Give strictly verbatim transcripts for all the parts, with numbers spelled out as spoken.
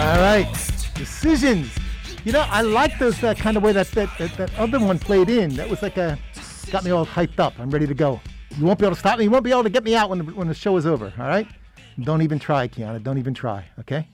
All right, decisions. You know, I like those that kind of way that that, that that other one played in. That was like a got me all hyped up. I'm ready to go. You won't be able to stop me. You won't be able to get me out when the, when the show is over. All right. Don't even try, Kiana. Don't even try. Okay.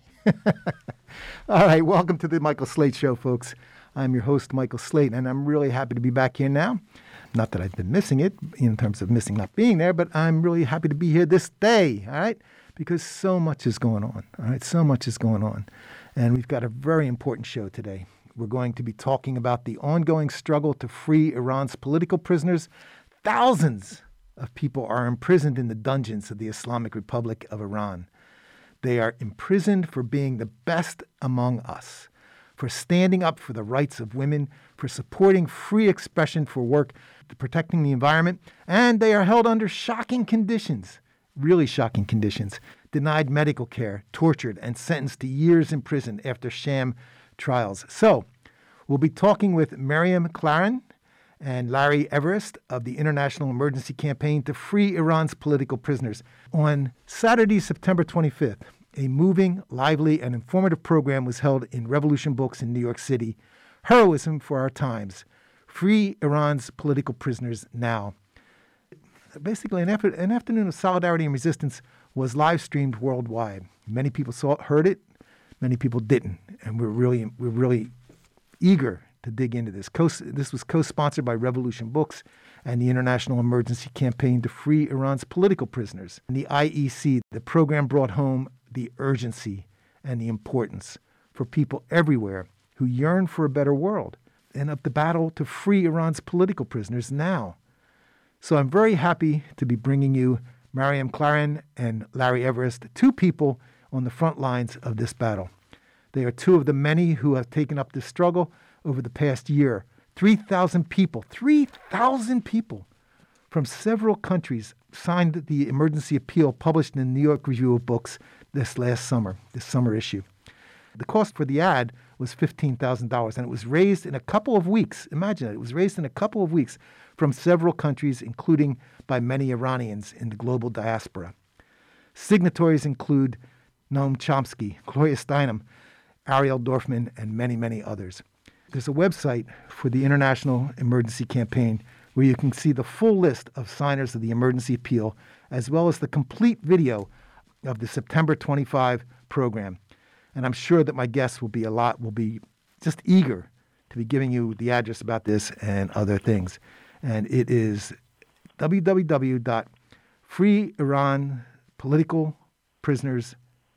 All right. Welcome to the Michael Slate Show, folks. I'm your host, Michael Slate, and I'm really happy to be back here now. Not that I've been missing it in terms of missing not being there, but I'm really happy to be here this day. All right. Because so much is going on. All right. So much is going on. And we've got a very important show today. We're going to be talking about the ongoing struggle to free Iran's political prisoners. Thousands of people are imprisoned in the dungeons of the Islamic Republic of Iran. They are imprisoned for being the best among us, for standing up for the rights of women, for supporting free expression for work, protecting the environment, and they are held under shocking conditions, really shocking conditions, denied medical care, tortured, and sentenced to years in prison after sham trials. So, we'll be talking with Mariam Claren and Larry Everest of the International Emergency Campaign to Free Iran's Political Prisoners. On Saturday, September twenty-fifth, a moving, lively, and informative program was held in Revolution Books in New York City. Heroism for Our Times. Free Iran's Political Prisoners Now. Basically, an, effort, an afternoon of solidarity and resistance was live-streamed worldwide. Many people saw, heard it. Many people didn't. And we're really, we're really eager to dig into this. Co- this was co-sponsored by Revolution Books and the International Emergency Campaign to Free Iran's Political Prisoners. And the I E C, the program brought home the urgency and the importance for people everywhere who yearn for a better world and of the battle to free Iran's political prisoners now. So I'm very happy to be bringing you Mariam Claren and Larry Everest, two people on the front lines of this battle. They are two of the many who have taken up this struggle over the past year. three thousand people, three thousand people from several countries signed the emergency appeal published in the New York Review of Books this last summer, this summer issue. The cost for the ad was fifteen thousand dollars, and it was raised in a couple of weeks. Imagine it. It was raised in a couple of weeks from several countries, including by many Iranians in the global diaspora. Signatories include Noam Chomsky, Gloria Steinem, Ariel Dorfman, and many, many others. There's a website for the International Emergency Campaign where you can see the full list of signers of the emergency appeal, as well as the complete video of the September twenty-fifth program. And I'm sure that my guests will be a lot, will be just eager to be giving you the address about this and other things. And it is w w w dot free iran political prisoners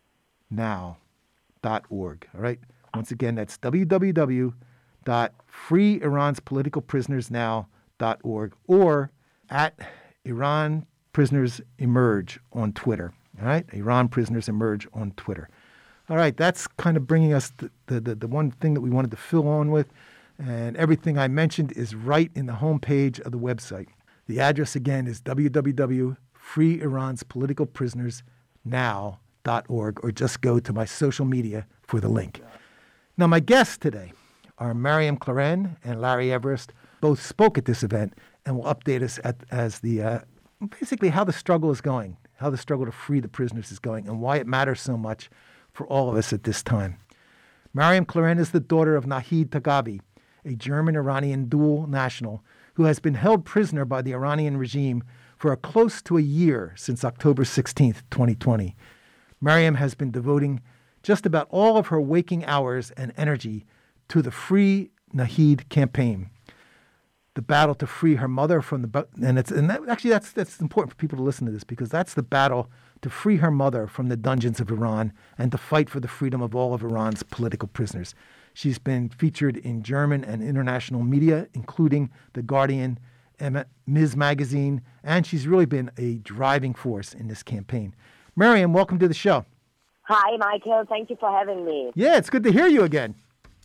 now dot org. All right. Once again, that's w w w dot free iran's political prisoners now dot org or at Iran Prisoners Emerge on Twitter. All right. Iran Prisoners Emerge on Twitter. All right. That's kind of bringing us the, the, the, the one thing that we wanted to fill on with. And everything I mentioned is right in the homepage of the website. The address again is w w w dot free iran's political prisoners now dot org, or just go to my social media for the link. Now, my guests today are Mariam Claren and Larry Everest. Both spoke at this event and will update us at, as the uh, basically how the struggle is going, how the struggle to free the prisoners is going, and why it matters so much for all of us at this time. Mariam Claren is the daughter of Nahid Tagabi, a German-Iranian dual national who has been held prisoner by the Iranian regime for a close to a year since October sixteenth, twenty twenty. Mariam has been devoting just about all of her waking hours and energy to the Free Nahid campaign, the battle to free her mother from the and it's and that, actually that's that's important for people to listen to this, because that's the battle to free her mother from the dungeons of Iran and to fight for the freedom of all of Iran's political prisoners. She's been featured in German and international media, including The Guardian, Ms. Magazine, and she's really been a driving force in this campaign. Mariam, welcome to the show. Hi, Michael. Thank you for having me. Yeah, it's good to hear you again.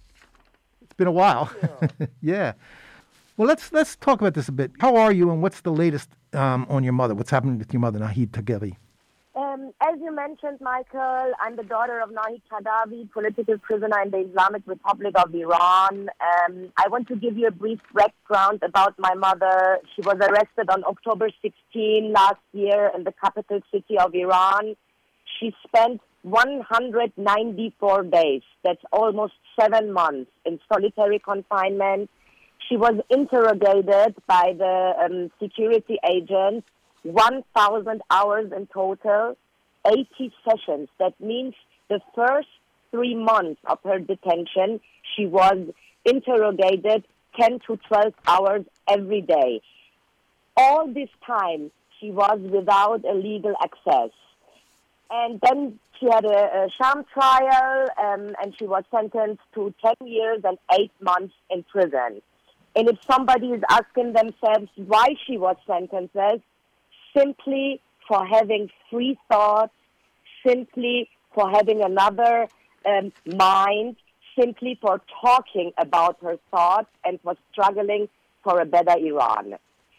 It's been a while. Yeah. Well, let's let's talk about this a bit. How are you, and what's the latest um, on your mother? What's happening with your mother, Nahid Tagabi? Um, as you mentioned, Michael, I'm the daughter of Nahid Tagabi, political prisoner in the Islamic Republic of Iran. Um, I want to give you a brief background about my mother. She was arrested on October sixteenth last year in the capital city of Iran. She spent one hundred ninety-four days. That's almost seven months in solitary confinement. She was interrogated by the um, security agents, one thousand hours in total, eighty sessions. That means the first three months of her detention, she was interrogated ten to twelve hours every day. All this time, she was without a legal access. And then she had a, a sham trial, um, and she was sentenced to ten years and eight months in prison. And if somebody is asking themselves why she was sentenced, simply for having free thought, simply for having another um, mind, simply for talking about her thoughts and for struggling for a better Iran.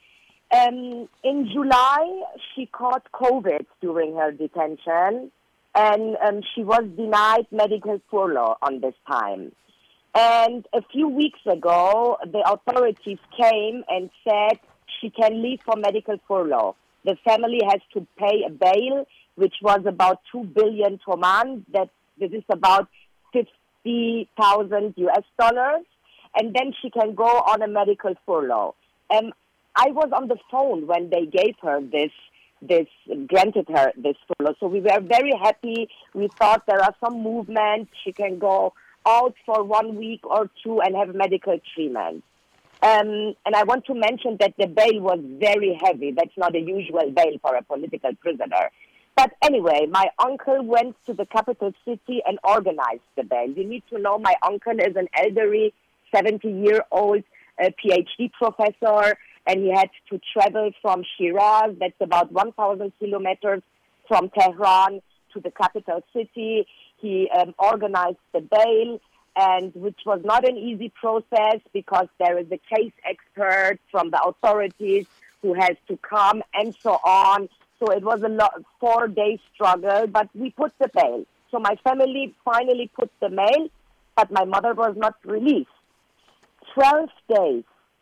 Um, in July, she caught COVID during her detention, and um, she was denied medical furlough on this time. And a few weeks ago, the authorities came and said she can leave for medical furlough. The family has to pay a bail, which was about two billion toman. That this is about fifty thousand U S dollars, and then she can go on a medical furlough. Um, I was on the phone when they gave her this, this granted her this furlough. So we were very happy. We thought there are some movement. She can go out for one week or two and have medical treatment. Um, and I want to mention that the bail was very heavy. That's not a usual bail for a political prisoner. But anyway, my uncle went to the capital city and organized the bail. You need to know my uncle is an elderly, seventy-year-old uh, PhD professor, and he had to travel from Shiraz, that's about one thousand kilometers from Tehran, to the capital city. He um, organized the bail, and which was not an easy process because there is a case expert from the authorities who has to come and so on. So it was a lot, four-day struggle, but we put the bail. So my family finally put the bail, but my mother was not released. Twelve days,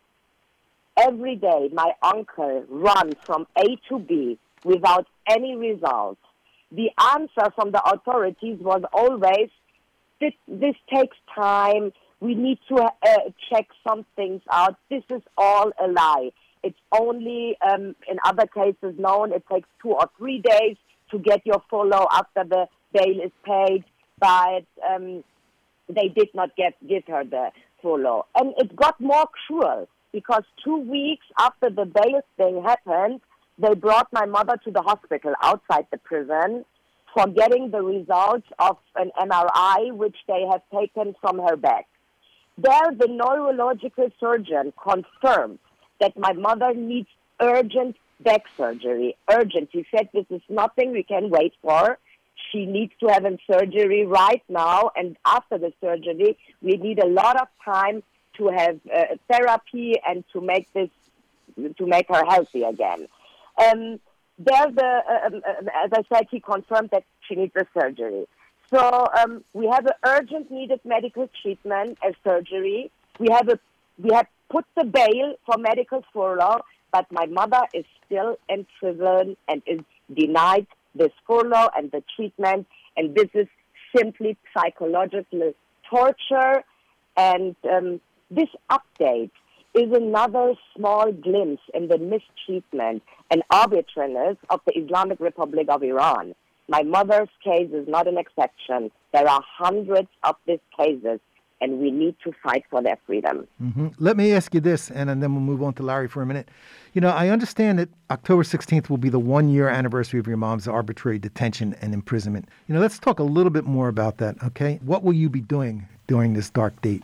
every day, my uncle ran from A to B without any results. The answer from the authorities was always, this, this takes time, we need to uh, check some things out, this is all a lie. It's only, um, in other cases known, it takes two or three days to get your follow after the bail is paid, but um, they did not get give her the follow. And it got more cruel, because two weeks after the bail thing happened, they brought my mother to the hospital outside the prison for getting the results of an M R I, which they have taken from her back. There, the neurological surgeon confirmed that my mother needs urgent back surgery. Urgent. He said, this is nothing we can wait for. She needs to have a surgery right now, and after the surgery, we need a lot of time to have uh, therapy and to make this, to make her healthy again. Um, there, the uh, um, as I said, he confirmed that she needs a surgery. So um, we have an urgent needed medical treatment, a surgery. We have a we have put the bail for medical furlough, but my mother is still in prison and is denied this furlough and the treatment. And this is simply psychological torture. And um, this update is another small glimpse in the mistreatment and arbitrariness of the Islamic Republic of Iran. My mother's case is not an exception. There are hundreds of these cases, and we need to fight for their freedom. Mm-hmm. Let me ask you this, and, and then we'll move on to Larry for a minute. You know, I understand that October sixteenth will be the one-year anniversary of your mom's arbitrary detention and imprisonment. You know, let's talk a little bit more about that, okay? What will you be doing during this dark date?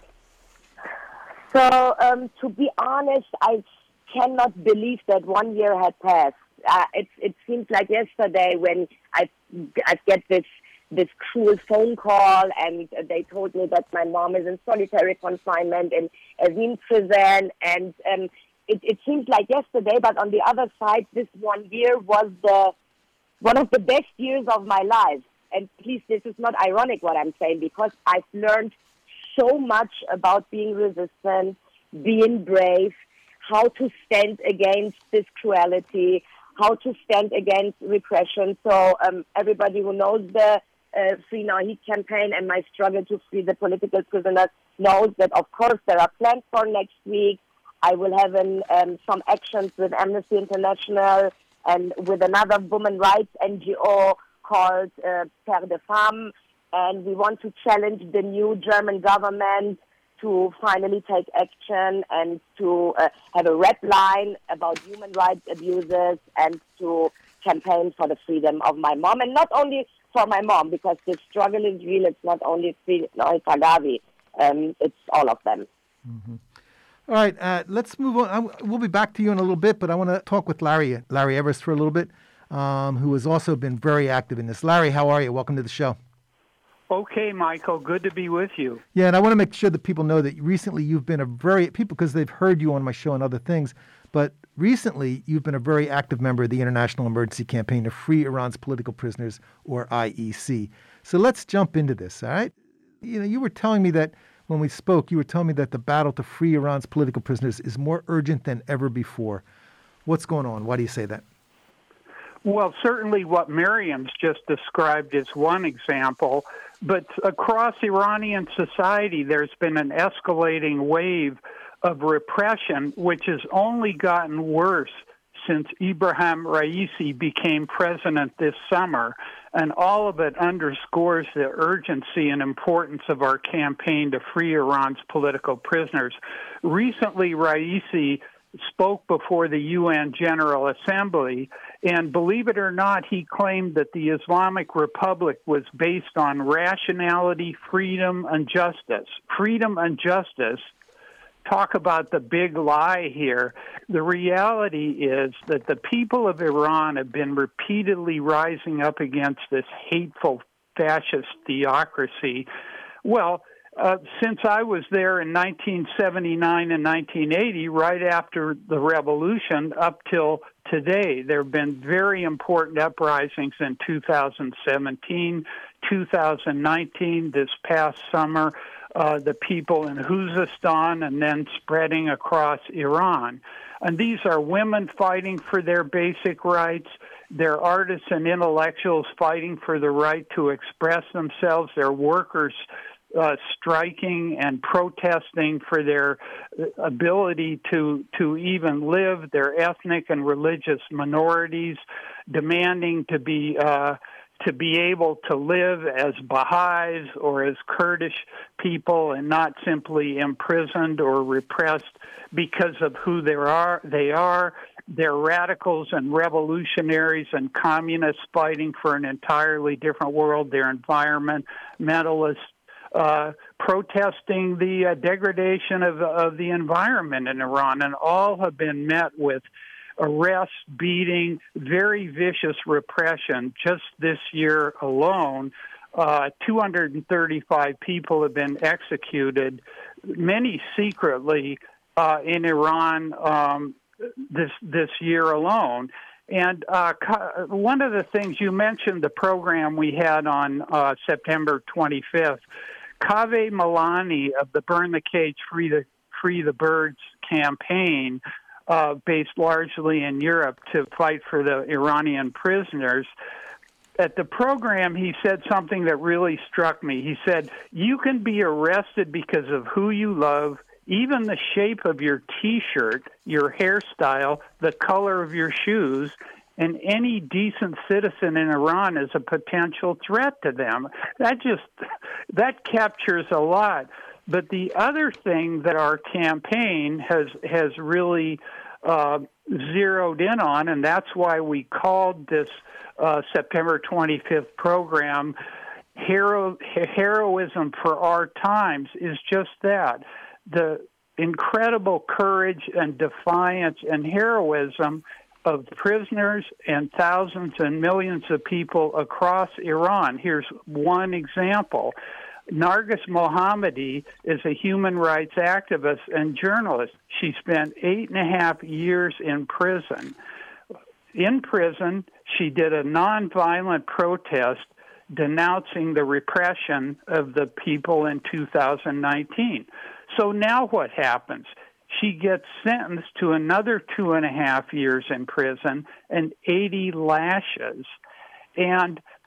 So, um, to be honest, I cannot believe that one year had passed. Uh, it, it seems like yesterday when I, I get this this cruel phone call, and they told me that my mom is in solitary confinement in Evin prison, and um, it, it seems like yesterday, but on the other side, this one year was the one of the best years of my life. And please, this is not ironic what I'm saying, because I've learned so much about being resistant, being brave, how to stand against this cruelty, how to stand against repression. So um, everybody who knows the uh, Free Nahid campaign and my struggle to free the political prisoners knows that, of course, there are plans for next week. I will have an, um, some actions with Amnesty International and with another women rights N G O called uh, Père de Femmes. And we want to challenge the new German government to finally take action and to uh, have a red line about human rights abuses and to campaign for the freedom of my mom. And not only for my mom, because the struggle is real. It's not only Free Nahid Targawi. Um, it's all of them. Mm-hmm. All right, uh, let's move on. I, we'll be back to you in a little bit, but I want to talk with Larry, Larry Everest for a little bit, um, who has also been very active in this. Larry, how are you? Welcome to the show. Okay, Michael, good to be with you. Yeah, and I want to make sure that people know that recently you've been a very, people, because they've heard you on my show and other things, but recently you've been a very active member of the International Emergency Campaign to Free Iran's Political Prisoners, or I E C. So let's jump into this, all right? You know, you were telling me that when we spoke, you were telling me that the battle to free Iran's political prisoners is more urgent than ever before. What's going on? Why do you say that? Well, certainly what Miriam's just described is one example, but across Iranian society, there's been an escalating wave of repression, which has only gotten worse since Ibrahim Raisi became president this summer. And all of it underscores the urgency and importance of our campaign to free Iran's political prisoners. Recently, Raisi spoke before the U N General Assembly, and believe it or not, he claimed that the Islamic Republic was based on rationality, freedom, and justice. Freedom and justice. Talk about the big lie here. The reality is that the people of Iran have been repeatedly rising up against this hateful fascist theocracy. Well, uh, since I was there in nineteen seventy-nine and nineteen eighty, right after the revolution, up till today, there have been very important uprisings in two thousand seventeen, two thousand nineteen, this past summer. Uh, the people in Khuzestan and then spreading across Iran. And these are women fighting for their basic rights. They're artists and intellectuals fighting for the right to express themselves. They're workers uh, striking and protesting for their ability to, to even live. They're ethnic and religious minorities demanding to be uh, to be able to live as Baha'is or as Kurdish people and not simply imprisoned or repressed because of who they are. They are. They're radicals and revolutionaries and communists fighting for an entirely different world. They're environmentalists uh, protesting the uh, degradation of, of the environment in Iran, and all have been met with arrests, beating, very vicious repression. Just this year alone, uh, two hundred thirty-five people have been executed, many secretly, uh, in Iran um, this this year alone. And uh, one of the things you mentioned, the program we had on uh, September twenty-fifth, Kaveh Milani of the Burn the Cage, Free the Free the Birds campaign, Uh, based largely in Europe to fight for the Iranian prisoners. At the program, he said something that really struck me. He said, you can be arrested because of who you love, even the shape of your T-shirt, your hairstyle, the color of your shoes, and any decent citizen in Iran is a potential threat to them. That just, that captures a lot. But the other thing that our campaign has has really uh, zeroed in on, and that's why we called this uh, September twenty-fifth program Hero, Heroism for Our Times, is just that. The incredible courage and defiance and heroism of prisoners and thousands and millions of people across Iran. Here's one example. Narges Mohammadi is a human rights activist and journalist. She spent eight and a half years in prison. In prison, she did a nonviolent protest denouncing the repression of the people in two thousand nineteen. So now what happens? She gets sentenced to another two and a half years in prison and eighty lashes. And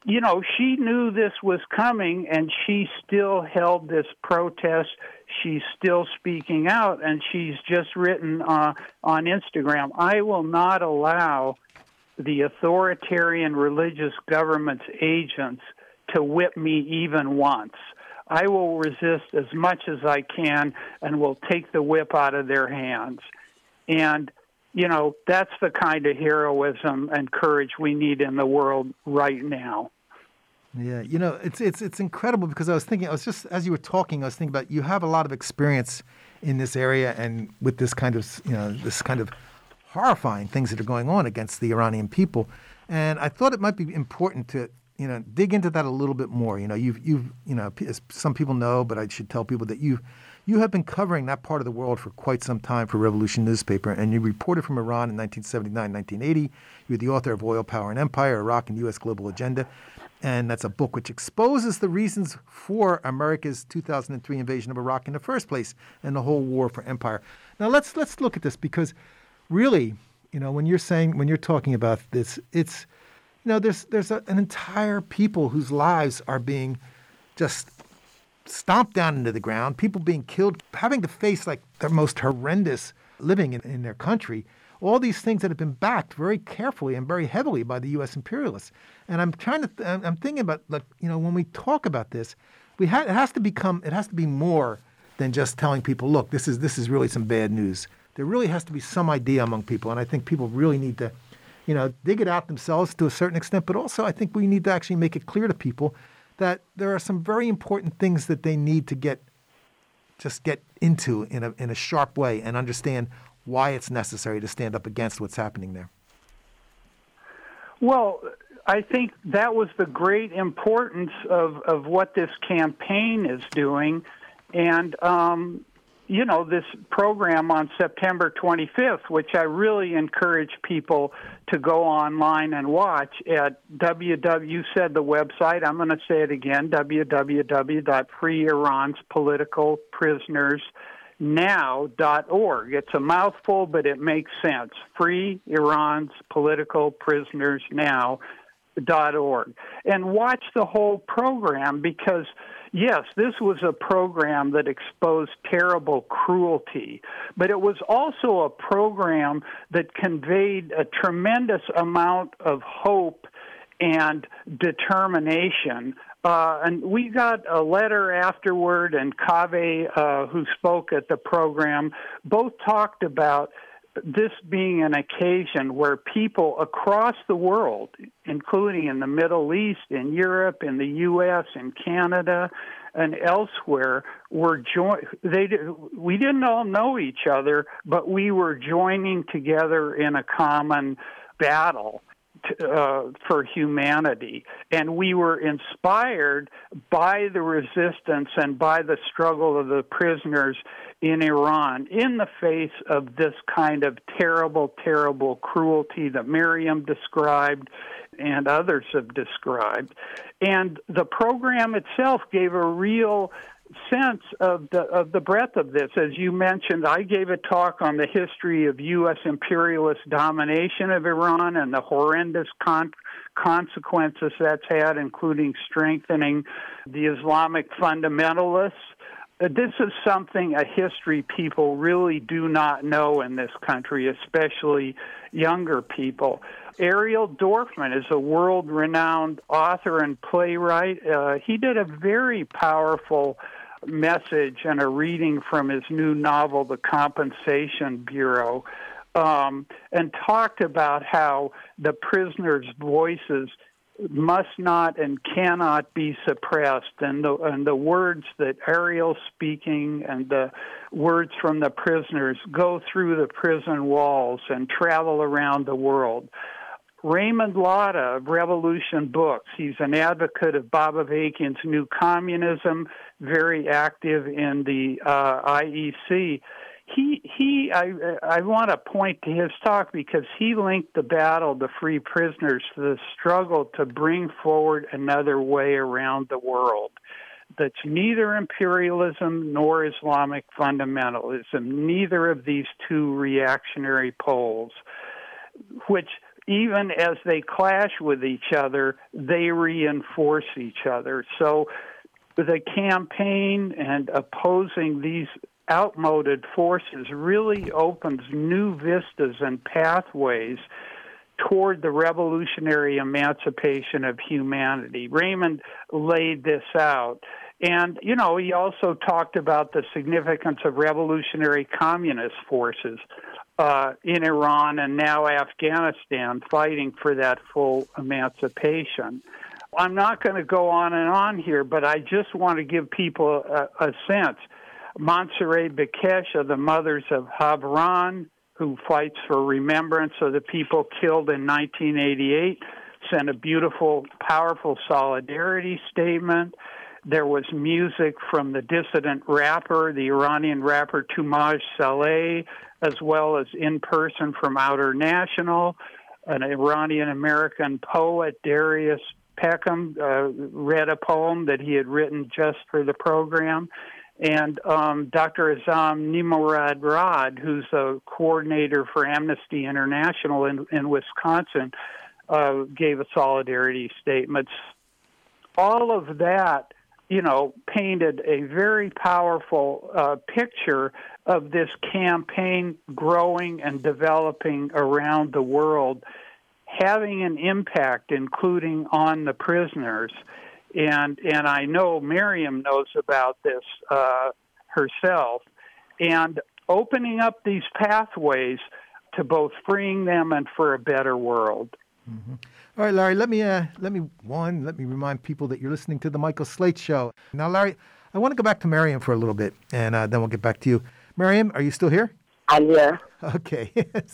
you know, she knew this was coming, and she still held this protest. She's still speaking out, and she's just written uh, on Instagram, "I will not allow the authoritarian religious government's agents to whip me even once. I will resist as much as I can and will take the whip out of their hands." And, you know, that's the kind of heroism and courage we need in the world right now. Yeah, you know, it's it's it's incredible because I was thinking, I was just, as you were talking, I was thinking about, you have a lot of experience in this area and with this kind of, you know, this kind of horrifying things that are going on against the Iranian people. And I thought it might be important to, you know, dig into that a little bit more. You know, you've, you've, you know, as some people know, but I should tell people that you, you have been covering that part of the world for quite some time for Revolution newspaper, and you reported from Iran in nineteen seventy-nine, nineteen eighty. You're the author of Oil, Power, and Empire, Iraq and U S Global Agenda. And that's a book which exposes the reasons for America's two thousand three invasion of Iraq in the first place and the whole war for empire. Now let's let's look at this, because really, you know, when you're saying, when you're talking about this, it's, you know, there's there's a, an entire people whose lives are being just stomped down into the ground, people being killed, having to face like the most horrendous living in, in their country. All these things that have been backed very carefully and very heavily by the U S imperialists. And I'm trying to, th- I'm thinking about, like, you know, when we talk about this, we ha- it has to become, it has to be more than just telling people, look, this is this is really some bad news. There really has to be some idea among people, and I think people really need to, you know, dig it out themselves to a certain extent. But also, I think we need to actually make it clear to people that there are some very important things that they need to get, just get into in a in a sharp way and understand why it's necessary to stand up against what's happening there. Well, I think that was the great importance of, of what this campaign is doing. And, um, you know, this program on September twenty-fifth, which I really encourage people to go online and watch at w w w, you said the website, I'm going to say it again, w w w dot free iran's political prisoners now dot org. It's a mouthful, but it makes sense. Free Iran's Political Prisoners Now dot org. And watch the whole program, because, yes, this was a program that exposed terrible cruelty, but it was also a program that conveyed a tremendous amount of hope and determination. Uh, and we got a letter afterward, and Kaveh, uh, who spoke at the program, both talked about this being an occasion where people across the world, including in the Middle East, in Europe, in the U S, in Canada, and elsewhere, were join. They we didn't all know each other, but we were joining together in a common battle Uh, for humanity. And we were inspired by the resistance and by the struggle of the prisoners in Iran in the face of this kind of terrible, terrible cruelty that Miriam described and others have described. And the program itself gave a real sense of the of the breadth of this. As you mentioned, I gave a talk on the history of U S imperialist domination of Iran and the horrendous con- consequences that's had, including strengthening the Islamic fundamentalists. Uh, This is something, a history people really do not know in this country, especially younger people. Ariel Dorfman is a world-renowned author and playwright. Uh, he did a very powerful message and a reading from his new novel, The Compensation Bureau, um, and talked about how the prisoners' voices must not and cannot be suppressed, and the and the words that Ariel's speaking and the words from the prisoners go through the prison walls and travel around the world. Raymond Latta of Revolution Books, he's an advocate of Bob Avakian's New Communism, very active in the uh, I E C. He, he, I, I want to point to his talk because he linked the battle to free prisoners to the struggle to bring forward another way around the world that's neither imperialism nor Islamic fundamentalism, neither of these two reactionary poles, which even as they clash with each other, they reinforce each other. So the campaign and opposing these outmoded forces really opens new vistas and pathways toward the revolutionary emancipation of humanity. Raymond laid this out. And, you know, he also talked about the significance of revolutionary communist forces uh, in Iran and now Afghanistan fighting for that full emancipation. I'm not going to go on and on here, but I just want to give people a, a sense. Montserrat Bekesh of the Mothers of Havran, who fights for remembrance of the people killed in nineteen eighty-eight, sent a beautiful, powerful solidarity statement. There was music from the dissident rapper, the Iranian rapper Toumaj Saleh, as well as in person from Outer National. An Iranian-American poet, Darius Peckham, uh, read a poem that he had written just for the program. And um, Doctor Azam Nimrod, who's a coordinator for Amnesty International in, in Wisconsin, uh, gave a solidarity statement. All of that, you know, painted a very powerful uh, picture of this campaign growing and developing around the world, having an impact, including on the prisoners. And and I know Miriam knows about this uh, herself, and opening up these pathways to both freeing them and for a better world. Mm-hmm. All right, Larry, let me, uh, let me, one, let me remind people that you're listening to The Michael Slate Show. Now, Larry, I want to go back to Miriam for a little bit, and uh, then we'll get back to you. Miriam, are you still here? I'm here. Okay.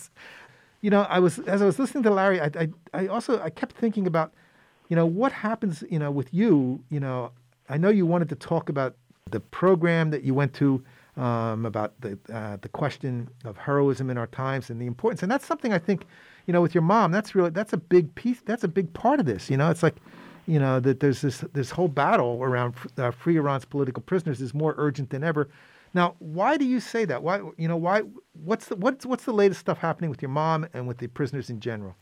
You know, I was, as I was listening to Larry, I, I, I also, I kept thinking about, you know, what happens, you know, with you, you know, I know you wanted to talk about the program that you went to, um, about the uh, the question of heroism in our times and the importance. And that's something I think, you know, with your mom, that's really, that's a big piece, that's a big part of this. You know, it's like, you know, that there's this this whole battle around uh, free Iran's political prisoners is more urgent than ever. Now, why do you say that? Why, you know, why, what's the, what's, what's the latest stuff happening with your mom and with the prisoners in general?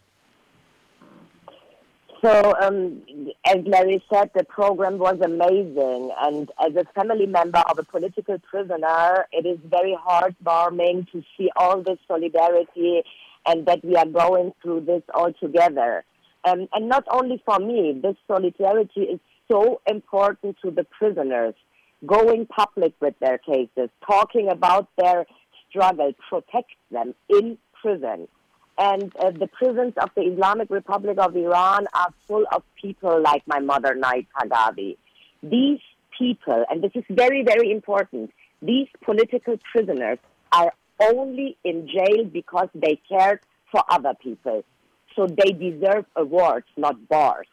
So, um, as Larry said, the program was amazing. And as a family member of a political prisoner, it is very heartwarming to see all this solidarity and that we are going through this all together. Um, and not only for me, this solidarity is so important to the prisoners, going public with their cases, talking about their struggle, protect them in prison. And uh, the prisons of the Islamic Republic of Iran are full of people like my mother, Nahid Khadavi. These people, and this is very, very important, these political prisoners are only in jail because they cared for other people. So they deserve awards, not bars.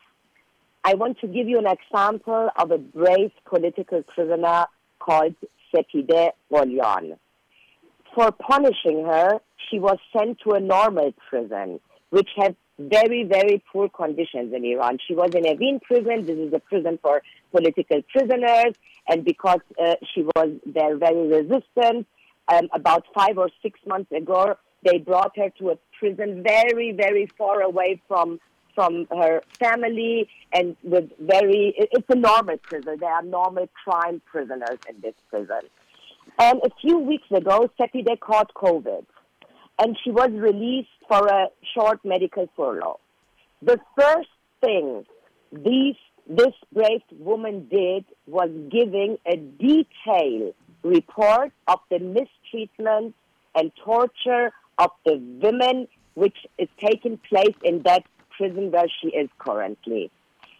I want to give you an example of a brave political prisoner called Sepideh Gholian. For punishing her, she was sent to a normal prison, which had very, very poor conditions in Iran. She was in Evin prison. This is a prison for political prisoners. And because uh, she was there very resistant, um, about five or six months ago, they brought her to a prison very, very far away from from her family, and with very, it's a normal prison. There are normal crime prisoners in this prison. And a few weeks ago, Sepideh caught COVID, and she was released for a short medical furlough. The first thing these, this brave woman did was giving a detailed report of the mistreatment and torture of the women which is taking place in that prison where she is currently.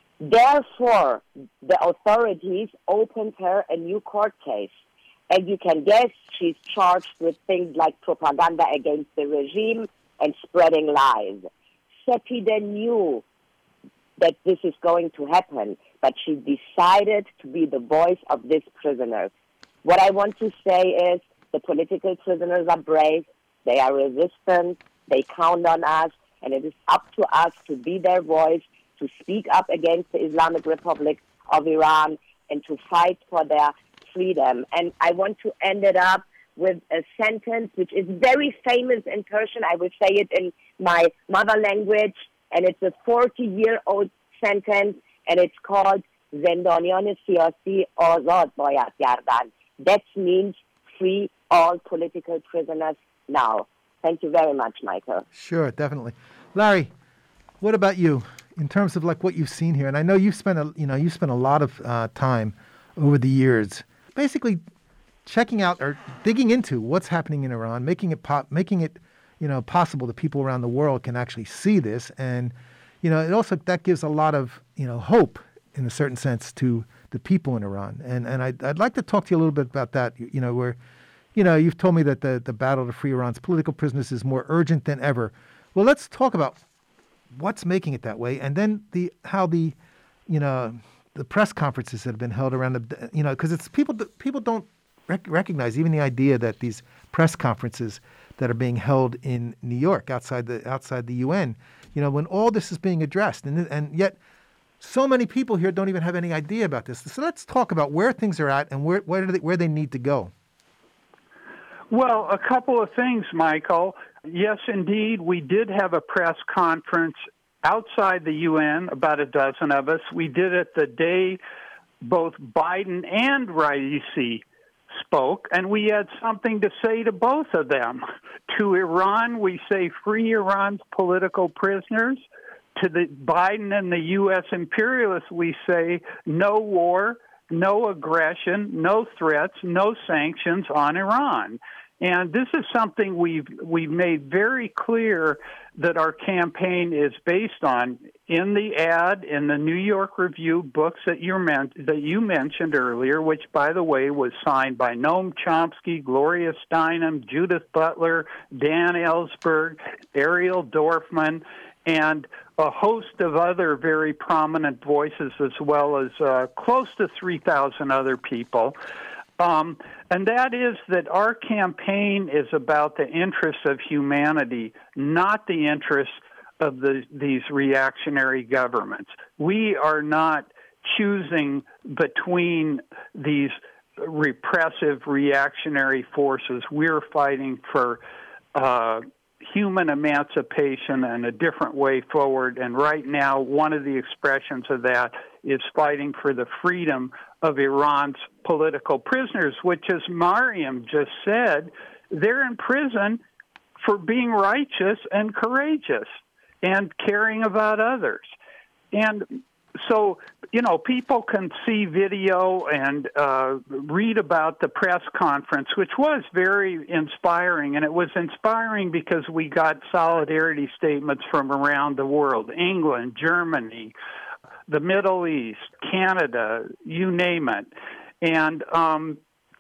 Therefore, the authorities opened her a new court case. As you can guess, she's charged with things like propaganda against the regime and spreading lies. Sepideh knew that this is going to happen, but she decided to be the voice of these prisoners. What I want to say is the political prisoners are brave, they are resistant, they count on us, and it is up to us to be their voice, to speak up against the Islamic Republic of Iran, and to fight for their freedom. And I want to end it up with a sentence which is very famous in Persian. I will say it in my mother language, and it's a forty-year-old sentence, and it's called "Zendaniyan siyasi azad bayad gardan." That means free all political prisoners now. Thank you very much, Michael. Sure, definitely. Larry, what about you in terms of like what you've seen here? And I know you've spent a you know you spent a lot of uh, time over the years, basically checking out or digging into what's happening in Iran, making it pop, making it you know possible that people around the world can actually see this, and you know it also that gives a lot of you know hope in a certain sense to the people in Iran. And and I'd, I'd like to talk to you a little bit about that. You, you know where. You know, you've told me that the, the battle to free Iran's political prisoners is more urgent than ever. Well, let's talk about what's making it that way, and then the how the, you know, the press conferences that have been held around the, you know, because it's people people don't rec- recognize even the idea that these press conferences that are being held in New York outside the outside the U N, you know, when all this is being addressed, and and yet so many people here don't even have any idea about this. So let's talk about where things are at and where where they, where they need to go. Well, a couple of things, Michael. Yes, indeed, we did have a press conference outside the U N, about a dozen of us. We did it the day both Biden and Raisi spoke, and we had something to say to both of them. To Iran, we say free Iran's political prisoners. To the Biden and the U S imperialists, we say no war, no aggression, no threats, no sanctions on Iran. And this is something we've we've made very clear that our campaign is based on. In the ad in the New York Review books that you meant that you mentioned earlier, which by the way was signed by Noam Chomsky, Gloria Steinem, Judith Butler, Dan Ellsberg, Ariel Dorfman, and a host of other very prominent voices, as well as uh, close to three thousand other people. Um, and that is that our campaign is about the interests of humanity, not the interests of the, these reactionary governments. We are not choosing between these repressive reactionary forces. We're fighting for uh, human emancipation and a different way forward. And right now, one of the expressions of that is fighting for the freedom of Iran's political prisoners, which, as Mariam just said, they're in prison for being righteous and courageous and caring about others. And so, you know, people can see video and uh, read about the press conference, which was very inspiring. And it was inspiring because we got solidarity statements from around the world, England, Germany, the Middle East, Canada, you name it. And um,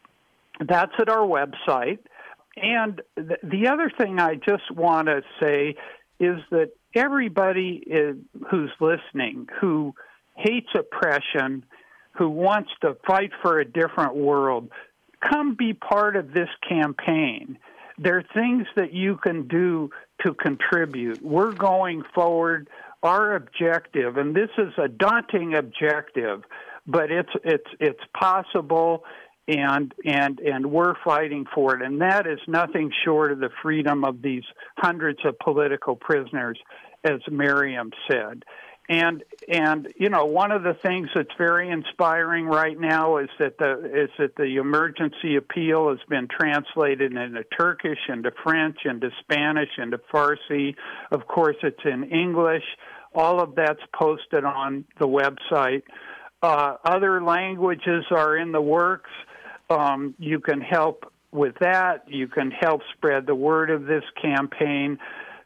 that's at our website. And th- the other thing I just want to say is that everybody is, who's listening, who hates oppression, who wants to fight for a different world, come be part of this campaign. There are things that you can do to contribute. We're going forward. Our objective, and this is a daunting objective, but it's it's it's possible, and and and we're fighting for it. And that is nothing short of the freedom of these hundreds of political prisoners, as Miriam said. And and you know, one of the things that's very inspiring right now is that the is that the emergency appeal has been translated into Turkish, into French, into Spanish, into Farsi. Of course, it's in English. All of that's posted on the website. Uh, other languages are in the works. Um, you can help with that. You can help spread the word of this campaign.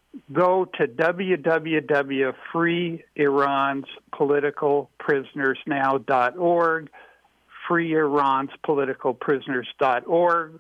Go to w w w dot free irans political prisoners now dot org, free irans political prisoners dot org,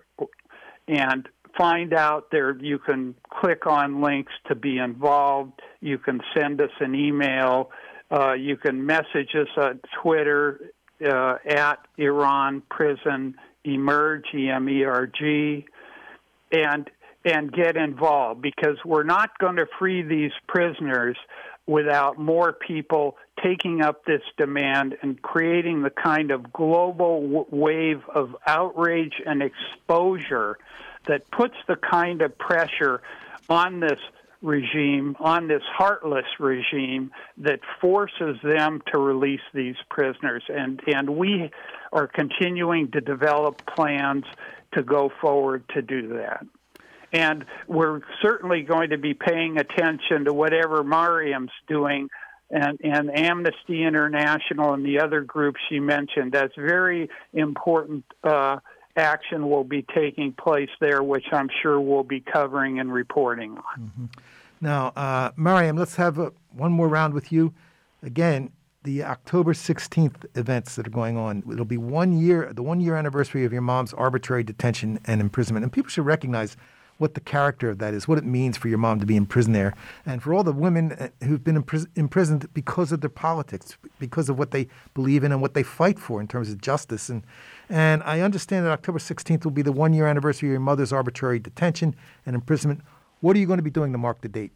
and find out there. You can click on links to be involved. You can send us an email. Uh, you can message us on Twitter uh, at Iran Prison Emerge, E M E R G, and and get involved, because we're not going to free these prisoners without more people taking up this demand and creating the kind of global w- wave of outrage and exposure that puts the kind of pressure on this regime, on this heartless regime, that forces them to release these prisoners. And, and we are continuing to develop plans to go forward to do that. And we're certainly going to be paying attention to whatever Mariam's doing, and, and Amnesty International and the other groups she mentioned. That's very important uh, action will be taking place there, which I'm sure we'll be covering and reporting on. Mm-hmm. Now, uh, Mariam, let's have a, one more round with you. Again, the October sixteenth events that are going on, it'll be one year, the one-year anniversary of your mom's arbitrary detention and imprisonment. And people should recognize what the character of that is, what it means for your mom to be in prison there, and for all the women who've been impris- imprisoned because of their politics, because of what they believe in and what they fight for in terms of justice. And and I understand that October sixteenth will be the one-year anniversary of your mother's arbitrary detention and imprisonment. What are you going to be doing to mark the date?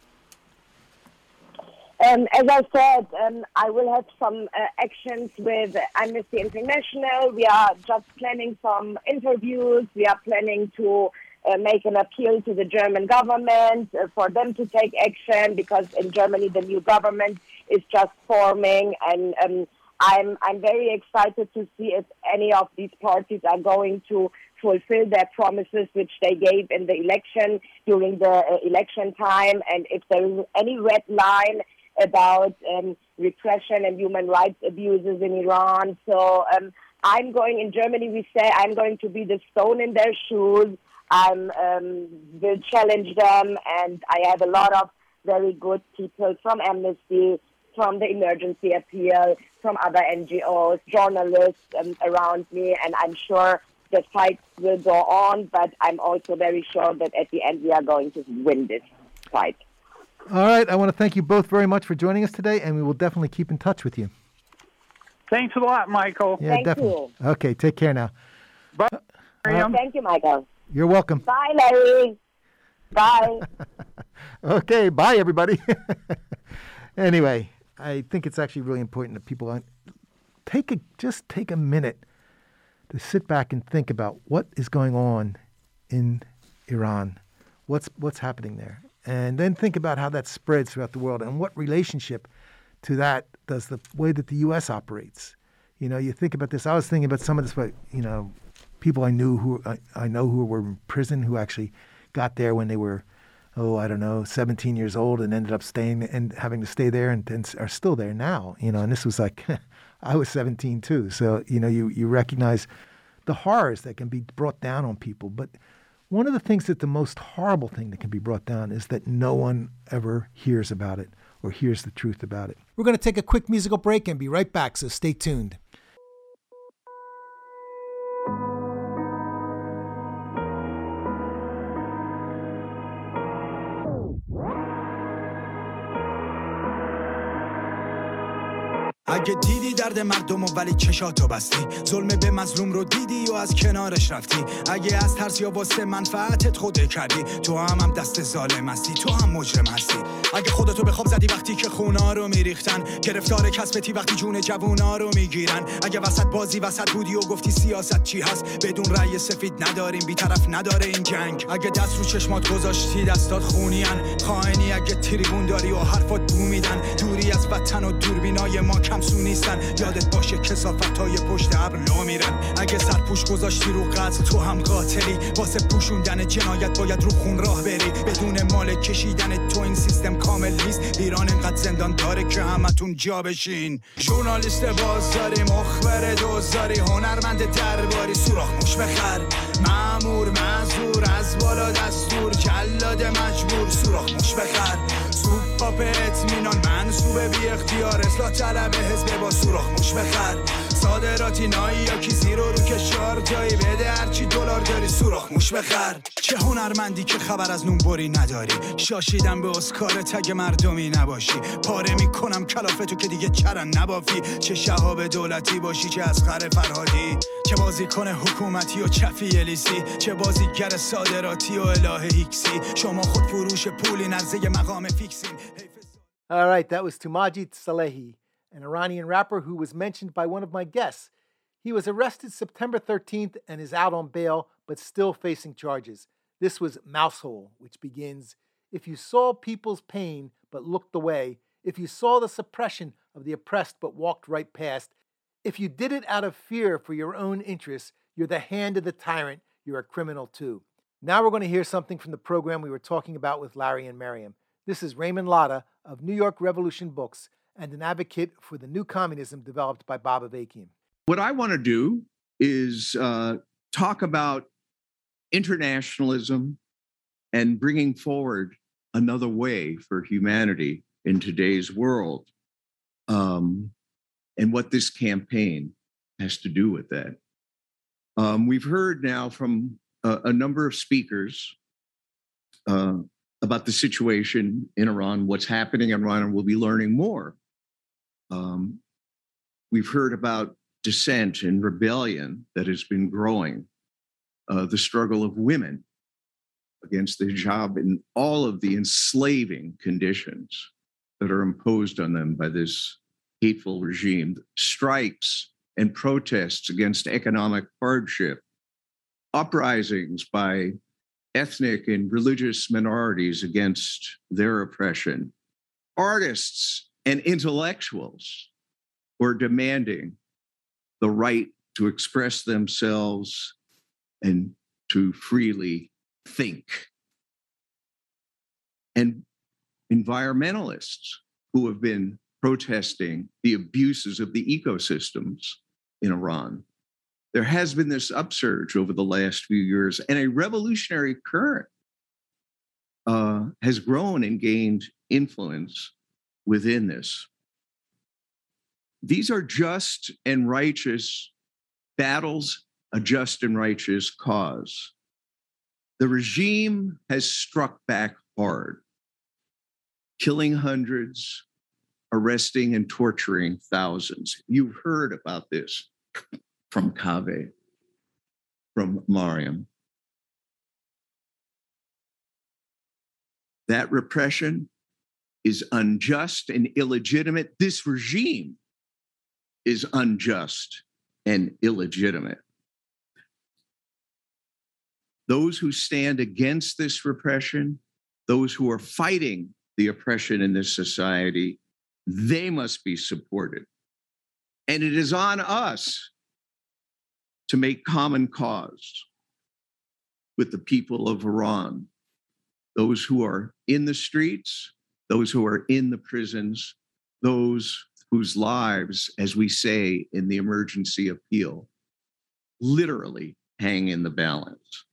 Um, as I said, um, I will have some uh, actions with Amnesty International. We are just planning some interviews. We are planning to uh, make an appeal to the German government uh, for them to take action, because in Germany the new government is just forming, and um, I'm I'm very excited to see if any of these parties are going to fulfill their promises which they gave in the election during the uh, election time, and if there is any red line about um, repression and human rights abuses in Iran. So um, I'm going, in Germany we say, I'm going to be the stone in their shoes. I'm um, will challenge them, and I have a lot of very good people from Amnesty, from the Emergency Appeal, from other N G Os, journalists um, around me, and I'm sure the fight will go on, but I'm also very sure that at the end we are going to win this fight. All right. I want to thank you both very much for joining us today, and we will definitely keep in touch with you. Thanks a lot, Michael. Yeah, Thank definitely. you. Okay. Take care now. Bye, Mariam. Thank you, Michael. You're welcome. Bye, Larry. Bye. Okay. Bye, everybody. Anyway, I think it's actually really important that people take a just take a minute to sit back and think about what is going on in Iran, what's what's happening there, and then think about how that spreads throughout the world and what relationship to that does the way that the U S operates. You know, you think about this. I was thinking about some of this, you know, people I knew who I, I know who were in prison who actually got there when they were, oh, I don't know, seventeen years old and ended up staying and having to stay there and, and are still there now. You know, and this was like, I was seventeen too. So, you know, you, you recognize the horrors that can be brought down on people. But one of the things that the most horrible thing that can be brought down is that no one ever hears about it or hears the truth about it. We're going to take a quick musical break and be right back, so stay tuned. اگه دیدی درد مردم و ولی چشاتو بستی، ظلم به مظلوم رو دیدی و از کنارش رفتی، اگه از ترس یا واسه منفعتت خوده کردی، تو هم هم دست ظالم هستی، تو هم مجرم هستی. اگه خودتو به خواب زدی وقتی که خونا رو میریختن، گرفتار کسبتی وقتی جون جوونا رو میگیرن، اگه وسط بازی وسط بودی و گفتی سیاست چی هست، بدون رأی سفید نداریم بی‌طرف نداره این جنگ، اگه دست رو چشمات گذاشتی دستات خونیان، خائنی اگه تریبون داری و حرفات بو میدن، دوری از وطن و دوربینای ما کمسو نیستن، یادت باشه کثافتای پشت ابر لو میرن، اگه سرپوش گذاشتی رو قتل تو هم قاتلی، واسه پوشوندن جنایت باید رو خون راه بری، بدون مال کشیدن تو این سیستم کامل نیست، ایران اینقدر زندان داره که همتون جا بشین، ژورنالیست بازاری، مخبر دوزاری، هنرمند درباری، سوراخ موش بخر، مأمور معذور، از بالا دستور، جلاد مجبور، سوراخ موش بخر، سوپاپ اطمینان منصوب بی اختیار، اصلاح طلب حزب با سوراخ موش بخر، صادراتی نایی یا کی زیرو رو کشار جایی بده هرچی دلار داری، سوراخ موش بخر. چه هنرمندی که خبر از نونبری نداری، شاشیدم به اسکار تگ مردمی نباشی، پاره میکنم کلافتو که دیگه چرن نبافی، چه شهاب دولتی باشی چه اسقر فرهادی، چه بازیکن حکومتی و چفی الیسی، چه بازیگر صادراتی و اله هیکسی، شما خود فروش پولی نرزه مقام فیکسین. All right, that was Tumajid Salehi, an Iranian rapper who was mentioned by one of my guests. He was arrested September thirteenth and is out on bail, but still facing charges. This was Mousehole, which begins, if you saw people's pain but looked away, if you saw the suppression of the oppressed but walked right past, if you did it out of fear for your own interests, you're the hand of the tyrant, you're a criminal too. Now we're going to hear something from the program we were talking about with Larry and Miriam. This is Raymond Latta of New York Revolution Books and an advocate for the new communism developed by Bob Avakian. What I want to do is uh, talk about internationalism and bringing forward another way for humanity in today's world, um, and what this campaign has to do with that. Um, we've heard now from a, a number of speakers uh, about the situation in Iran, what's happening in Iran, and we'll be learning more. Um, we've heard about dissent and rebellion that has been growing, uh, the struggle of women against the hijab and all of the enslaving conditions that are imposed on them by this hateful regime, strikes and protests against economic hardship, uprisings by ethnic and religious minorities against their oppression, artists and intellectuals who are demanding the right to express themselves and to freely think, and environmentalists who have been protesting the abuses of the ecosystems in Iran. There has been this upsurge over the last few years, and a revolutionary current uh, has grown and gained influence within this. These are just and righteous battles, a just and righteous cause. The regime has struck back hard, killing hundreds, arresting and torturing thousands. You've heard about this from Kaveh, from Mariam. That repression is unjust and illegitimate. This regime is unjust and illegitimate. Those who stand against this repression, those who are fighting the oppression in this society, they must be supported. And it is on us to make common cause with the people of Iran, those who are in the streets, those who are in the prisons, those whose lives, as we say in the emergency appeal, literally hang in the balance.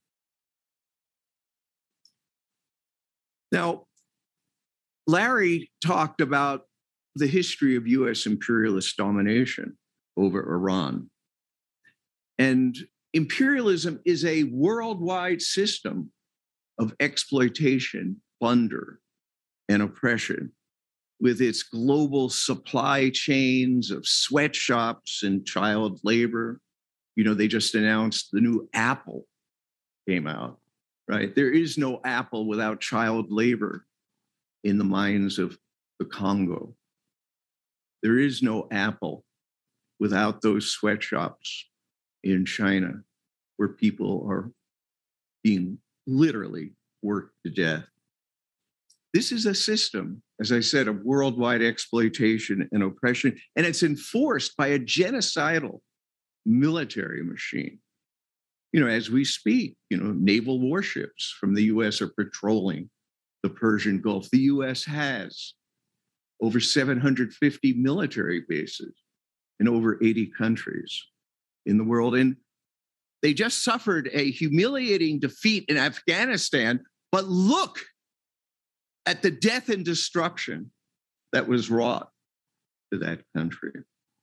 Now, Larry talked about the history of U S imperialist domination over Iran. And imperialism is a worldwide system of exploitation, plunder, and oppression, with its global supply chains of sweatshops and child labor. You know, they just announced the new Apple came out, right? There is no Apple without child labor in the mines of the Congo. There is no Apple without those sweatshops in China where people are being literally worked to death. This is a system, as I said, of worldwide exploitation and oppression, and it's enforced by a genocidal military machine. You know, as we speak, you know, naval warships from the U S are patrolling the Persian Gulf. The U S has over seven hundred fifty military bases in over eighty countries in the world. And they just suffered a humiliating defeat in Afghanistan, but look at the death and destruction that was wrought to that country.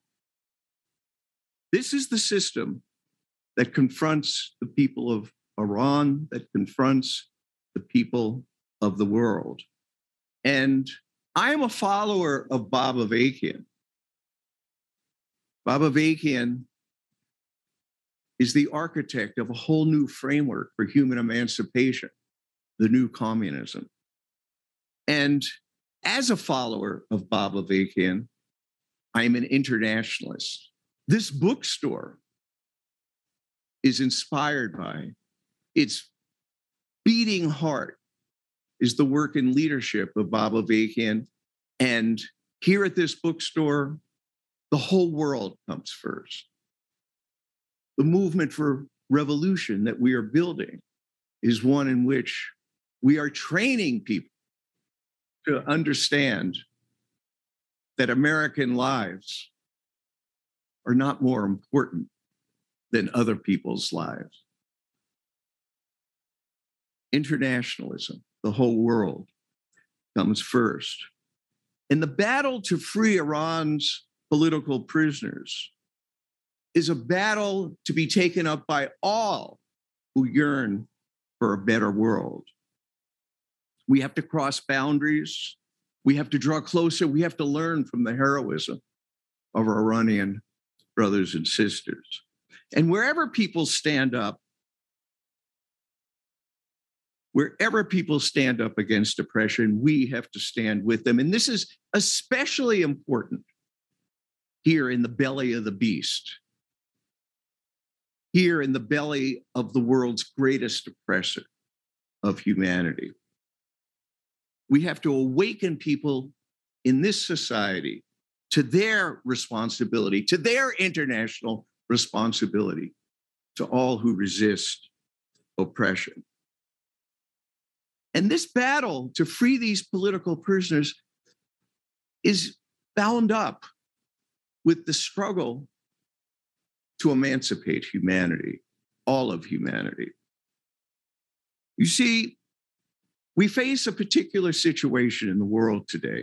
This is the system that confronts the people of Iran, that confronts the people of the world. And I am a follower of Bob Avakian. Bob Avakian is the architect of a whole new framework for human emancipation, the new communism. And As a follower of Bob Avakian, I am an internationalist. This bookstore is inspired by, its beating heart is the work and leadership of Bob Avakian. And here at this bookstore, the whole world comes first. The movement for revolution that we are building is one in which we are training people to understand that American lives are not more important than other people's lives. Internationalism, the whole world, comes first. And the battle to free Iran's political prisoners is a battle to be taken up by all who yearn for a better world. We have to cross boundaries. We have to draw closer. We have to learn from the heroism of our Iranian brothers and sisters. And wherever people stand up, wherever people stand up against oppression, we have to stand with them. And this is especially important here in the belly of the beast, here in the belly of the world's greatest oppressor of humanity. We have to awaken people in this society to their responsibility, to their international responsibility, to all who resist oppression. And this battle to free these political prisoners is bound up with the struggle to emancipate humanity, all of humanity. You see, we face a particular situation in the world today.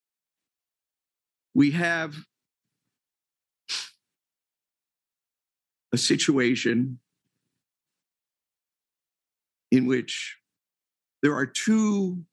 We have a situation in which there are two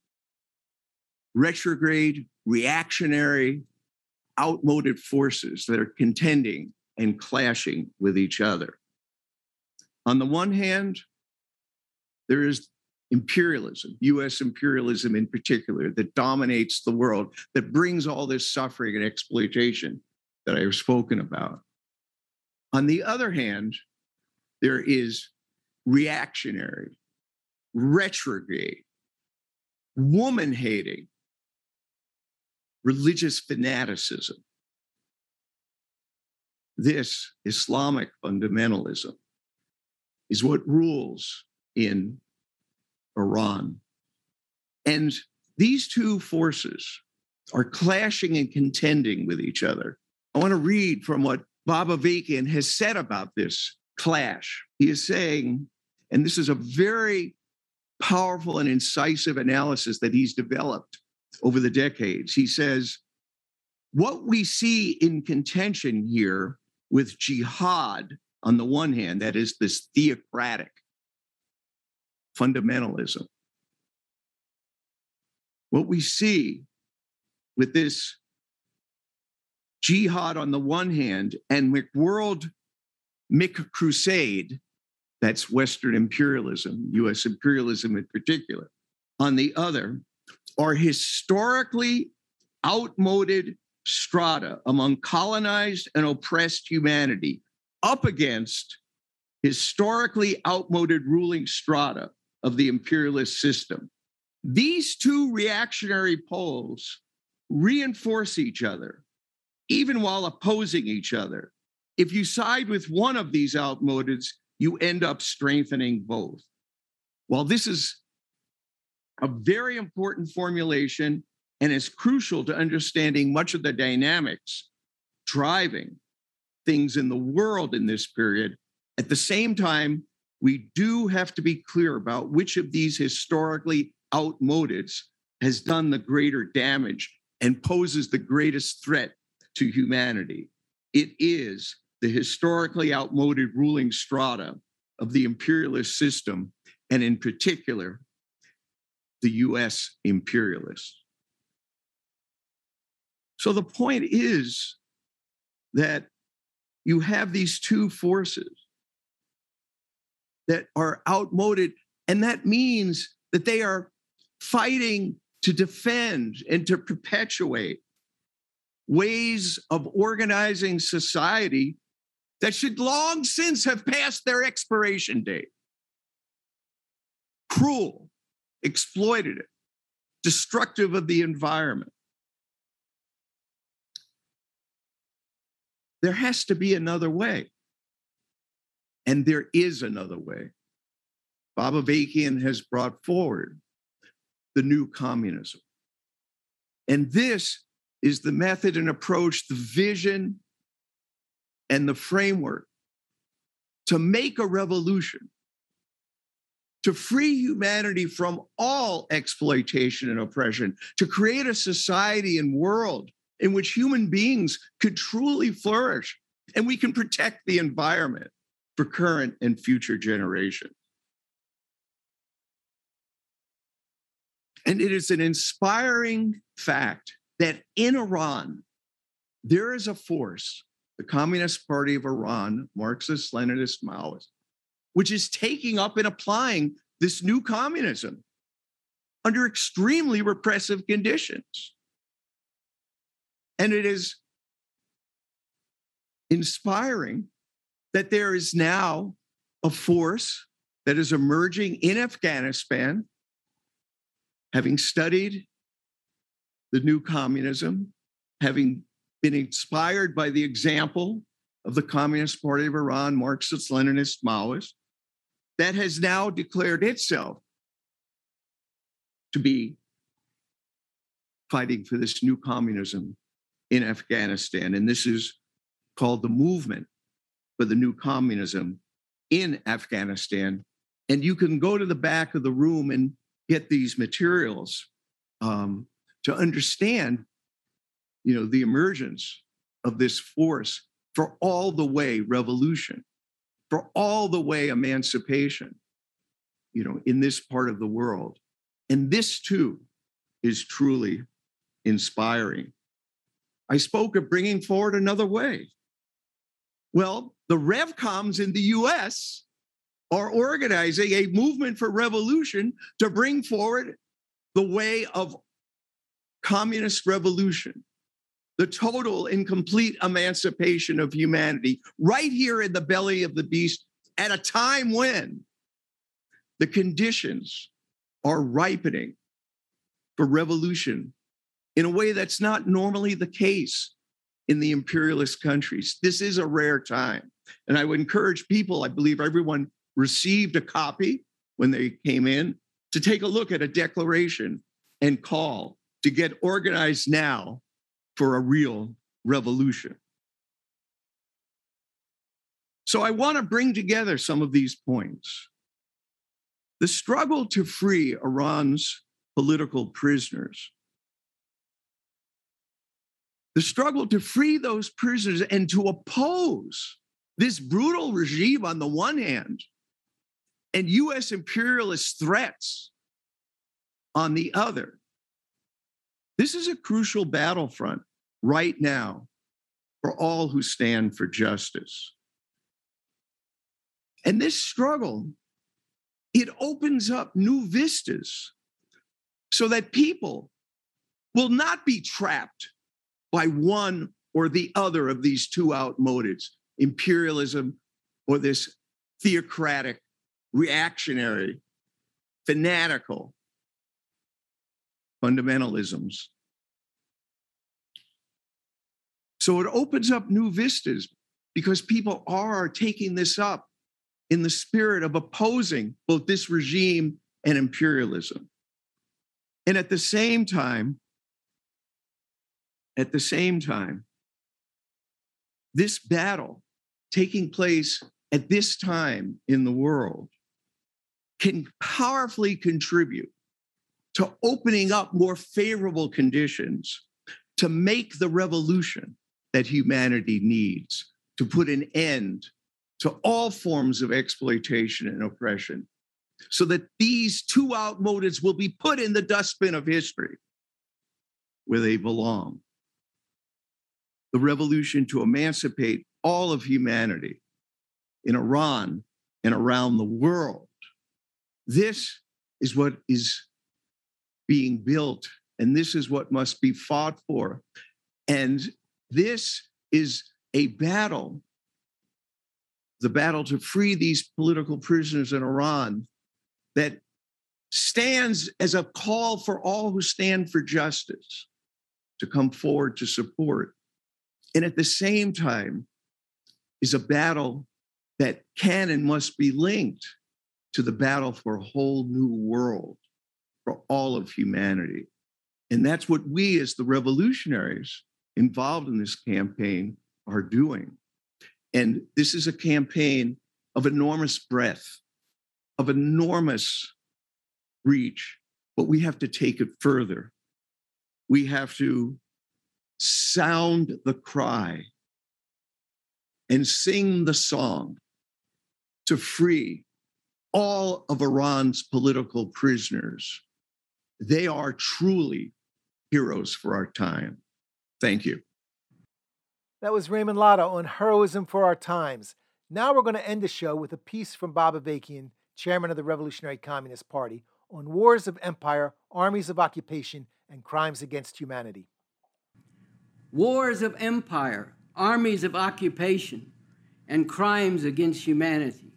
retrograde, reactionary, outmoded forces that are contending and clashing with each other. On the one hand, there is imperialism, U S imperialism in particular, that dominates the world, that brings all this suffering and exploitation that I have spoken about. On the other hand, there is reactionary, retrograde, woman-hating, religious fanaticism. This Islamic fundamentalism is what rules in Iran. And these two forces are clashing and contending with each other. I want to read from what Bob Avakian has said about this clash. He is saying, and this is a very powerful and incisive analysis that he's developed over the decades. He says, what we see in contention here with jihad on the one hand, that is this theocratic fundamentalism. What we see with this jihad on the one hand and McWorld McCrusade, that's Western imperialism, U S imperialism in particular, on the other, are historically outmoded strata among colonized and oppressed humanity up against historically outmoded ruling strata of the imperialist system. These two reactionary poles reinforce each other, even while opposing each other. If you side with one of these outmodeds, you end up strengthening both. While this is a very important formulation and is crucial to understanding much of the dynamics driving things in the world in this period, at the same time, we do have to be clear about which of these historically outmodeds has done the greater damage and poses the greatest threat to humanity. It is the historically outmoded ruling strata of the imperialist system, and in particular, the U S imperialists. So the point is that you have these two forces that are outmoded, and that means that they are fighting to defend and to perpetuate ways of organizing society that should long since have passed their expiration date. Cruel, exploitative, destructive of the environment. There has to be another way. And there is another way. Bob Avakian has brought forward the new communism. And this is the method and approach, the vision, and the framework to make a revolution, to free humanity from all exploitation and oppression, to create a society and world in which human beings could truly flourish, and we can protect the environment for current and future generations. And it is an inspiring fact that in Iran, there is a force, the Communist Party of Iran, Marxist, Leninist, Maoist, which is taking up and applying this new communism under extremely repressive conditions. And it is inspiring that there is now a force that is emerging in Afghanistan, having studied the new communism, having been inspired by the example of the Communist Party of Iran, Marxist, Leninist, Maoist, that has now declared itself to be fighting for this new communism in Afghanistan. And this is called the Movement for the New Communism in Afghanistan. And you can go to the back of the room and get these materials um, to understand, you know, the emergence of this force for all the way revolution, for all the way emancipation, you know, in this part of the world. And this too is truly inspiring. I spoke of bringing forward another way. Well, the RevComs in the U S are organizing a movement for revolution to bring forward the way of communist revolution, the total and complete emancipation of humanity right here in the belly of the beast at a time when the conditions are ripening for revolution in a way that's not normally the case in the imperialist countries. This is a rare time. And I would encourage people, I believe everyone received a copy when they came in, to take a look at a declaration and call to get organized now for a real revolution. So I want to bring together some of these points. The struggle to free Iran's political prisoners, the struggle to free those prisoners and to oppose this brutal regime on the one hand, and U S imperialist threats on the other. This is a crucial battlefront right now for all who stand for justice. And this struggle, it opens up new vistas so that people will not be trapped by one or the other of these two out motives, imperialism or this theocratic, reactionary, fanatical fundamentalisms. So it opens up new vistas because people are taking this up in the spirit of opposing both this regime and imperialism. And at the same time, at the same time, this battle taking place at this time in the world can powerfully contribute to opening up more favorable conditions to make the revolution that humanity needs to put an end to all forms of exploitation and oppression, so that these two out motives will be put in the dustbin of history where they belong. The revolution to emancipate all of humanity in Iran and around the world. This is what is being built, and this is what must be fought for. And this is a battle, the battle to free these political prisoners in Iran, that stands as a call for all who stand for justice to come forward to support. And at the same time is a battle that can and must be linked to the battle for a whole new world for all of humanity. And that's what we as the revolutionaries involved in this campaign are doing. And this is a campaign of enormous breadth, of enormous reach, but we have to take it further. We have to sound the cry and sing the song to free all of Iran's political prisoners. They are truly heroes for our time. Thank you. That was Raymond Latta on Heroism for Our Times. Now we're going to end the show with a piece from Bob Avakian, chairman of the Revolutionary Communist Party, on wars of empire, armies of occupation, and crimes against humanity. Wars of empire, armies of occupation, and crimes against humanity.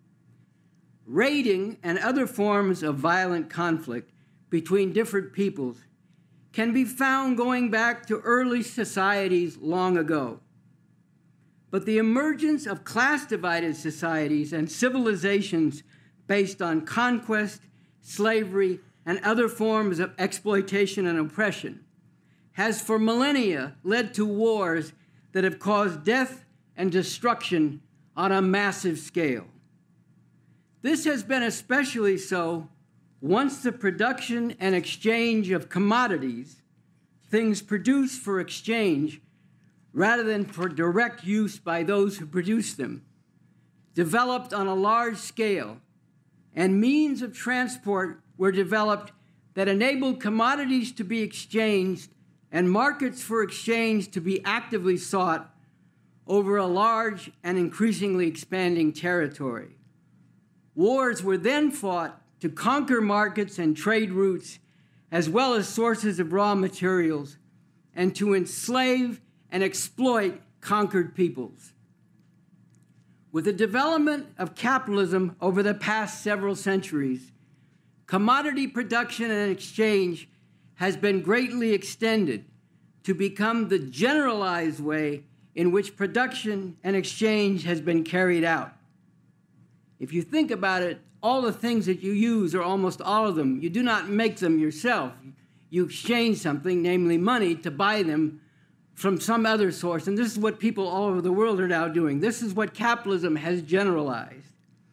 Raiding and other forms of violent conflict between different peoples can be found going back to early societies long ago. But the emergence of class-divided societies and civilizations based on conquest, slavery, and other forms of exploitation and oppression has for millennia led to wars that have caused death and destruction on a massive scale. This has been especially so once the production and exchange of commodities, things produced for exchange rather than for direct use by those who produce them, developed on a large scale, and means of transport were developed that enabled commodities to be exchanged and markets for exchange to be actively sought over a large and increasingly expanding territory. Wars were then fought to conquer markets and trade routes, as well as sources of raw materials, and to enslave and exploit conquered peoples. With the development of capitalism over the past several centuries, commodity production and exchange has been greatly extended to become the generalized way in which production and exchange has been carried out. If you think about it, all the things that you use, or almost all of them, you do not make them yourself. You exchange something, namely money, to buy them from some other source. And this is what people all over the world are now doing. This is what capitalism has generalized.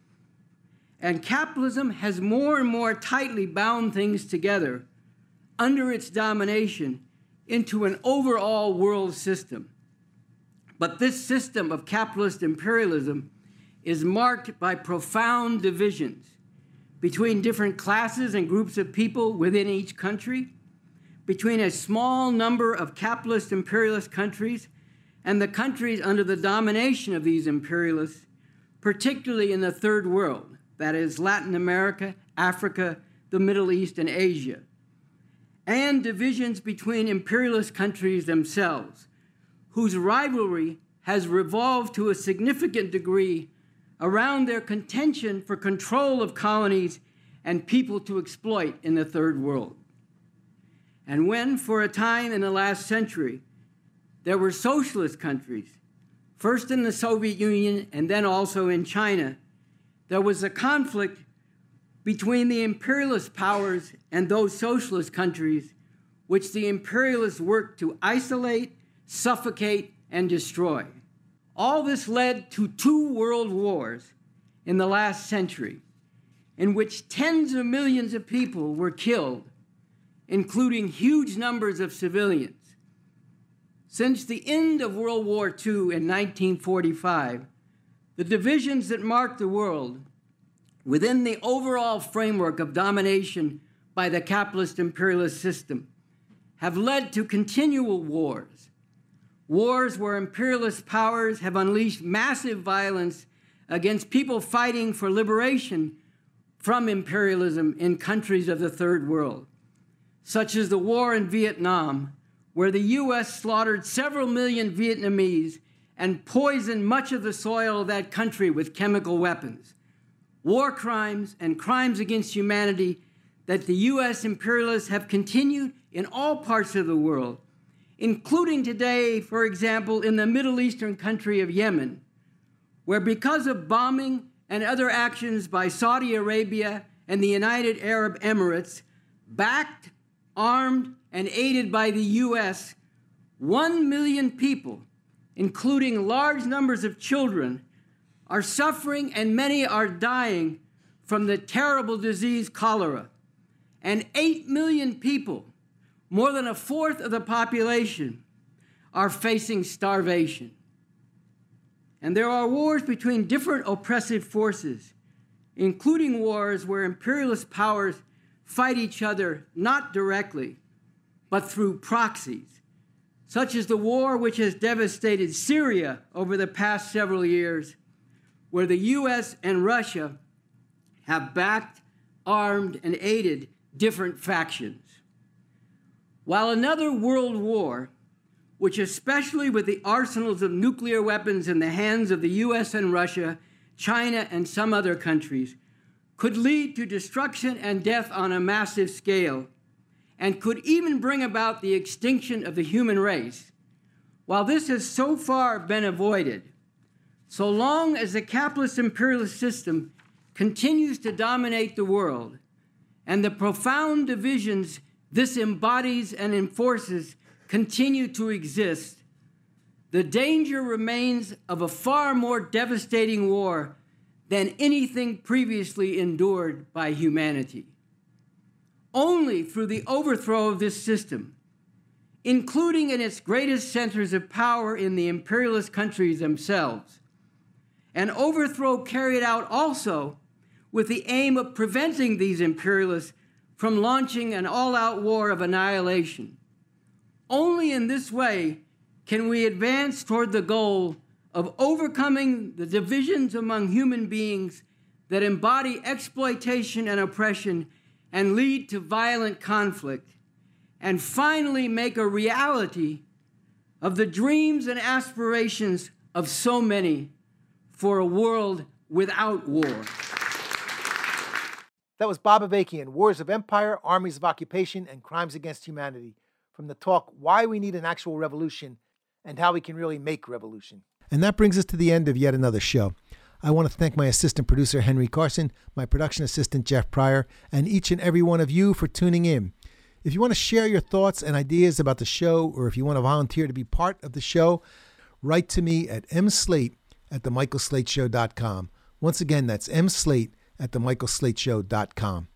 And capitalism has more and more tightly bound things together under its domination into an overall world system. But this system of capitalist imperialism is marked by profound divisions between different classes and groups of people within each country, between a small number of capitalist imperialist countries and the countries under the domination of these imperialists, particularly in the third world, that is Latin America, Africa, the Middle East, and Asia, and divisions between imperialist countries themselves, whose rivalry has revolved to a significant degree around their contention for control of colonies and people to exploit in the third world. And when, for a time in the last century, there were socialist countries, first in the Soviet Union and then also in China, there was a conflict between the imperialist powers and those socialist countries, which the imperialists worked to isolate, suffocate, and destroy. All this led to two world wars in the last century, in which tens of millions of people were killed, including huge numbers of civilians. Since the end of World War Two in nineteen forty-five, the divisions that marked the world within the overall framework of domination by the capitalist imperialist system have led to continual wars. Wars where imperialist powers have unleashed massive violence against people fighting for liberation from imperialism in countries of the third world. such as the war in Vietnam, where the U S slaughtered several million Vietnamese and poisoned much of the soil of that country with chemical weapons. War crimes and crimes against humanity that the U S imperialists have continued in all parts of the world, including today, for example, in the Middle Eastern country of Yemen, where because of bombing and other actions by Saudi Arabia and the United Arab Emirates, backed, armed, and aided by the U S, one million people, including large numbers of children, are suffering and many are dying from the terrible disease cholera. And eight million people, more than a fourth of the population, are facing starvation. And there are wars between different oppressive forces, including wars where imperialist powers fight each other not directly, but through proxies, such as the war which has devastated Syria over the past several years, where the U S and Russia have backed, armed, and aided different factions. While another world war, which especially with the arsenals of nuclear weapons in the hands of the U S and Russia, China, and some other countries, could lead to destruction and death on a massive scale, and could even bring about the extinction of the human race, while this has so far been avoided, so long as the capitalist imperialist system continues to dominate the world, and the profound divisions this embodies and enforces continue to exist, the danger remains of a far more devastating war than anything previously endured by humanity. Only through the overthrow of this system, including in its greatest centers of power in the imperialist countries themselves, an overthrow carried out also with the aim of preventing these imperialists from launching an all-out war of annihilation. Only in this way can we advance toward the goal of overcoming the divisions among human beings that embody exploitation and oppression and lead to violent conflict, and finally make a reality of the dreams and aspirations of so many for a world without war. That was Bob Avakian, Wars of Empire, Armies of Occupation, and Crimes Against Humanity, from the talk Why We Need an Actual Revolution and How We Can Really Make Revolution. And that brings us to the end of yet another show. I want to thank my assistant producer, Henry Carson, my production assistant, Jeff Pryor, and each and every one of you for tuning in. If you want to share your thoughts and ideas about the show, or if you want to volunteer to be part of the show, write to me at mslate at the michael slate show dot com. Once again, that's mslate at the michael slate show dot com.